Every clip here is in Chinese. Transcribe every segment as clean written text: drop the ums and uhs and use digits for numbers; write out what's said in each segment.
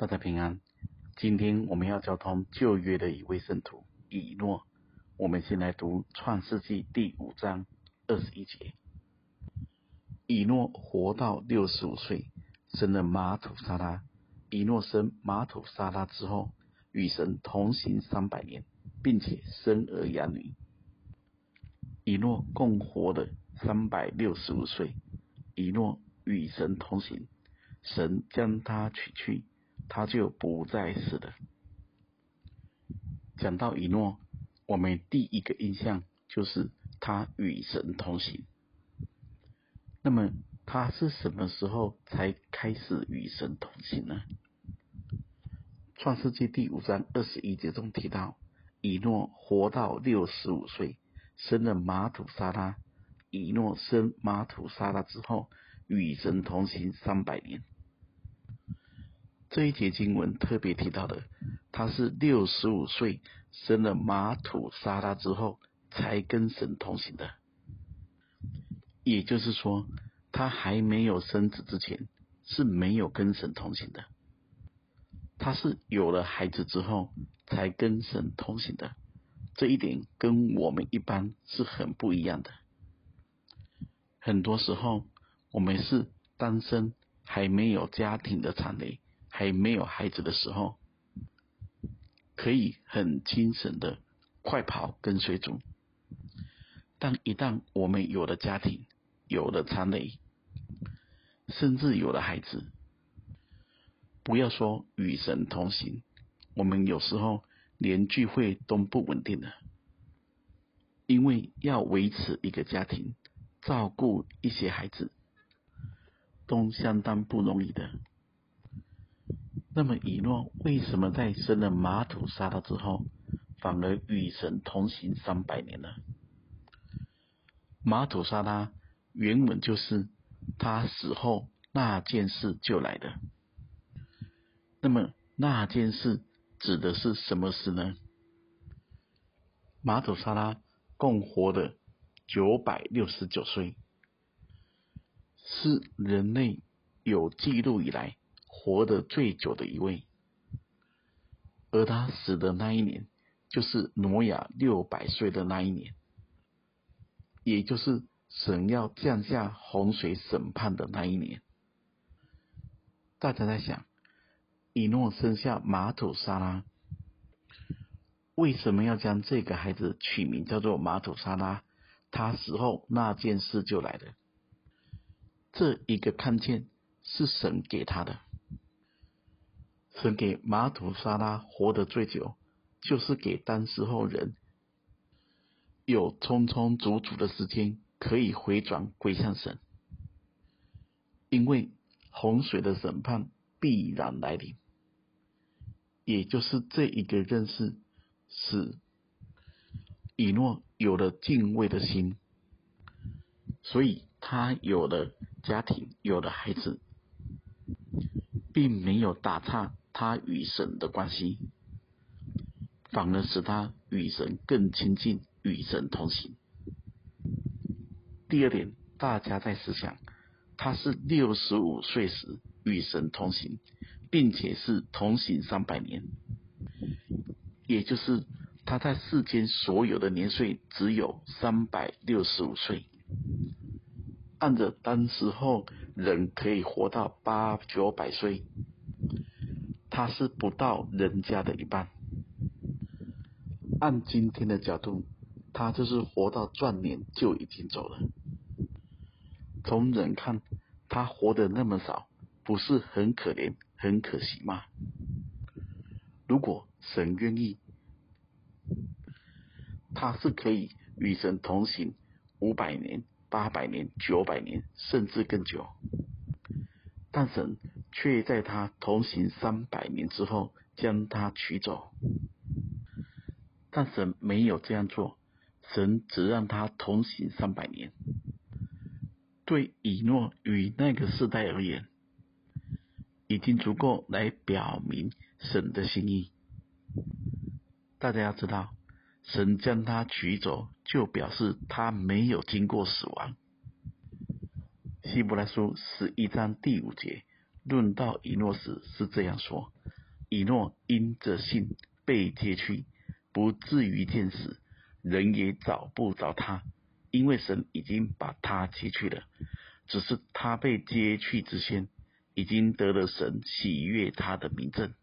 大家平安。今天我们要交通旧约的一位圣徒以诺。我们先来读创世纪第5章21节。以诺活到65岁，生了马土沙拉。以诺生马土沙拉之后，与神同行300年，并且生儿养女。以诺共活了365岁。以诺与神同行，神将他取去，他就不再死了。讲到以诺，我们第一个印象就是他与神同行。那么他是什么时候才开始与神同行呢？创世纪第5章21节中提到，以诺活到65岁，生了马土沙拉。以诺生马土沙拉之后，与神同行300年。这一节经文特别提到的，他是65岁生了马土沙拉之后才跟神同行的。也就是说，他还没有生子之前是没有跟神同行的，他是有了孩子之后才跟神同行的。这一点跟我们一般是很不一样的。很多时候我们是单身，还没有家庭的产累，还没有孩子的时候，可以很精神的快跑跟随主。但一旦我们有了家庭，有了产累，甚至有了孩子，不要说与神同行，我们有时候连聚会都不稳定了。因为要维持一个家庭，照顾一些孩子，都相当不容易的。那么以诺为什么在生了马土沙拉之后，反而与神同行300年呢？马土沙拉原文就是他死后那件事就来了。那么那件事指的是什么事呢？马土沙拉共活了969岁，是人类有记录以来活得最久的一位。而他死的那一年，就是挪亚600岁的那一年，也就是神要降下洪水审判的那一年。大家在想，以诺生下马土沙拉，为什么要将这个孩子取名叫做马土沙拉？他死后那件事就来了。这一个看见是神给他的。神给马土沙拉活得最久，就是给当时候人有充充足足的时间可以回转归向神。因为洪水的审判必然来临，也就是这一个认识，使以诺有了敬畏的心，所以他有了家庭，有了孩子，并没有打岔他与神的关系，反而使他与神更亲近，与神同行。第二点，大家在思想，他是65岁时与神同行，并且是同行300年，也就是他在世间所有的年岁只有365岁。按着当时候人可以活到800、900岁，他是不到人家的一半。按今天的角度，他就是活到壮年就已经走了。从人看，他活得那么少，不是很可怜很可惜吗？如果神愿意，他是可以与神同行500年、800年、900年，甚至更久。但神却在他同行300年之后将他取走。但神没有这样做，神只让他同行300年。对以诺与那个世代而言，已经足够来表明神的心意。大家要知道，神将他取走，就表示他没有经过死亡。希伯来书11章第5节， 论到以诺时是这样说：以诺因着信被接去，不至于见死，人也找不着他，因为神已经把他接去了。只是他被接去之前，已经得了神喜悦他的明证。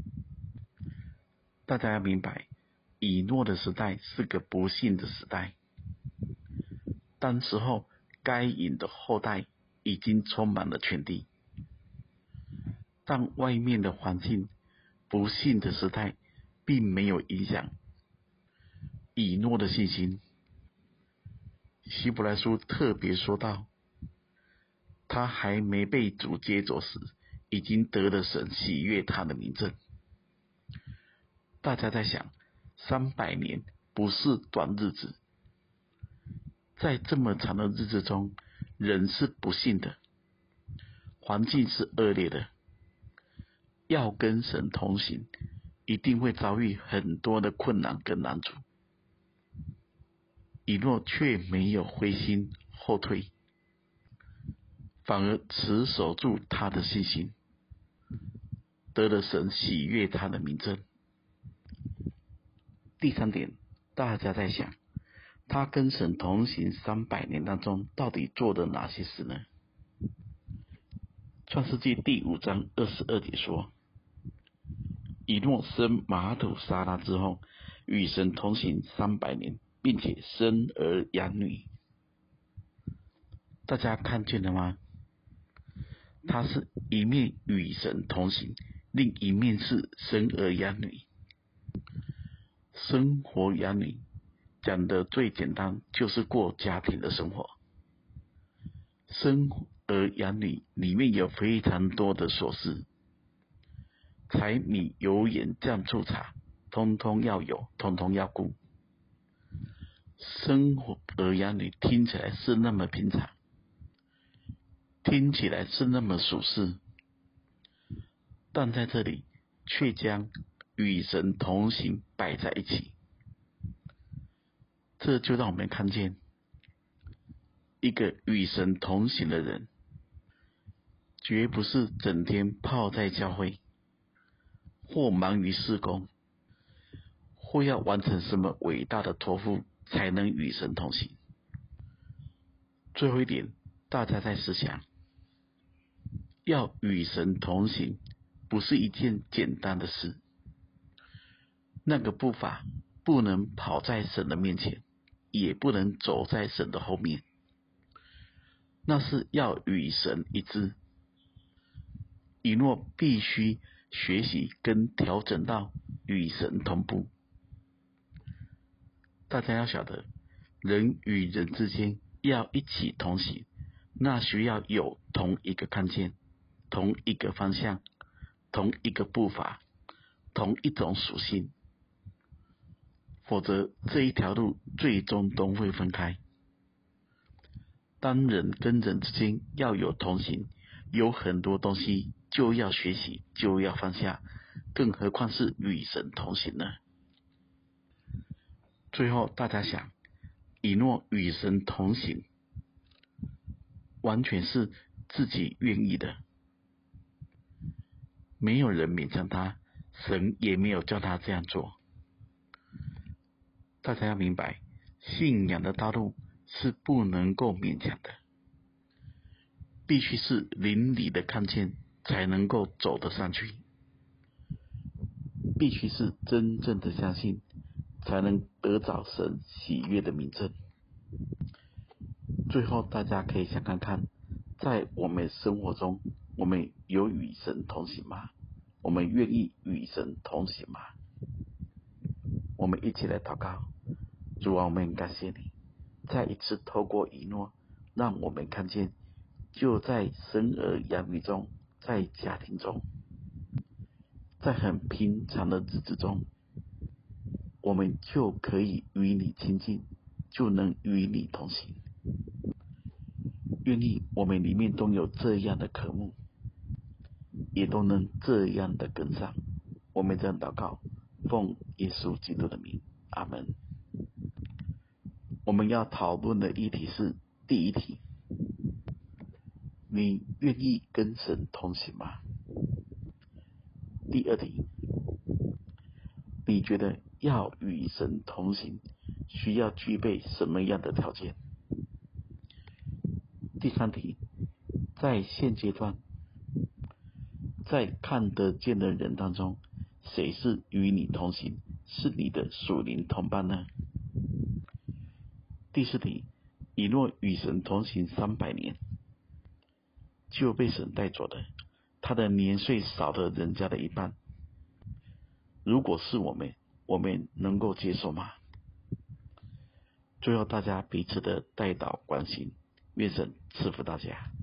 大家要明白，以诺的时代是个不幸的时代。当时候该隐的后代已经充满了全地，但外面的环境不幸的时代并没有影响以诺的信心。希伯来书特别说到，他还没被主接走时，已经得了神喜悦他的明证。大家在想，300年不是短日子，在这么长的日子中，人是不幸的，环境是恶劣的，要跟神同行，一定会遭遇很多的困难跟难处。以诺却没有灰心后退，反而持守住他的信心，得了神喜悦他的明证。第3点，大家在想，他跟神同行300年当中，到底做了哪些事呢？创世纪第5章22节说，以诺生马土沙拉之后，与神同行300年，并且生儿养女。大家看见了吗？他是一面与神同行，另一面是生儿养女。生活养女讲的最简单，就是过家庭的生活。生儿养女里面有非常多的琐事，柴米油盐酱醋茶，通通要有，通通要顾。生儿养女听起来是那么平常，听起来是那么俗世，但在这里却将与神同行摆在一起。这就让我们看见，一个与神同行的人，绝不是整天泡在教会，或忙于事工，或要完成什么伟大的托付才能与神同行。最后一点，大家在思想，要与神同行不是一件简单的事。那个步伐不能跑在神的面前，也不能走在神的后面，那是要与神一致。以诺必须学习跟调整到与神同步。大家要晓得，人与人之间要一起同行，那需要有同一个看见，同一个方向，同一个步伐，同一种属性，否则这一条路最终都会分开。当人跟人之间要有同行，有很多东西就要学习，就要放下，更何况是与神同行呢？最后大家想，以诺与神同行，完全是自己愿意的，没有人勉强他，神也没有叫他这样做。大家要明白，信仰的道路是不能够勉强的，必须是邻里的看见才能够走得上去，必须是真正的相信，才能得着神喜悦的明证。最后大家可以想看看，在我们生活中，我们有与神同行吗？我们愿意与神同行吗？我们一起来祷告。主啊，我们感谢你，再一次透过以诺，让我们看见，就在生儿养女中，在家庭中，在很平常的日子中，我们就可以与你亲近，就能与你同行。愿意我们里面都有这样的渴慕，也都能这样的跟上。我们这样祷告，奉耶稣基督的名，阿们。我们要讨论的议题是第一题， 你愿意跟神同行吗？第二题，你觉得要与神同行，需要具备什么样的条件？第三题，在现阶段，在看得见的人当中，谁是与你同行，是你的属灵同伴呢？第四题，你若与神同行300年，就被神带走了，他的年岁少了人家的一半。如果是我们能够接受吗？最后大家彼此的代祷关心，愿神赐福大家。